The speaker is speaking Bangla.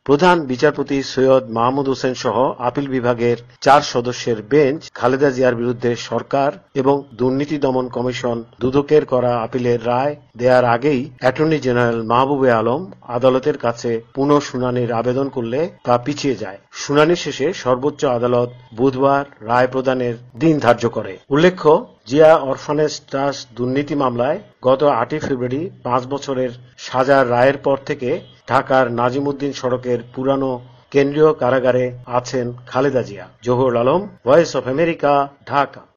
প্রধান বিচারপতি সৈয়দ মাহমুদ হোসেন সহ আপিল বিভাগের 4 সদস্যের বেঞ্চ খালেদা জিয়ার বিরুদ্ধে সরকার এবং দুর্নীতি দমন কমিশন দুদকের করা আপিলের রায় দেওয়ার আগেই অ্যাটর্নি জেনারেল মাহবুবে আলম আদালতের কাছে পুনঃ শুনানির আবেদন করলে তা পিছিয়ে যায়। শুনানি শেষে সর্বোচ্চ আদালত বুধবার রায় প্রদানের দিন ধার্য করে। উল্লেখ্য, জিয়া অরফানেজ ট্রাস্ট দুর্নীতি মামলায় গত 8 ফেব্রুয়ারি 5 বছরের সাজার রায়ের পর থেকে ঢাকার নাজিমউদ্দিন সড়কের পুরানো কেন্দ্রীয় কারাগারে আছেন Khaleda Zia. Jahurul Alam, voice of America, Dhaka.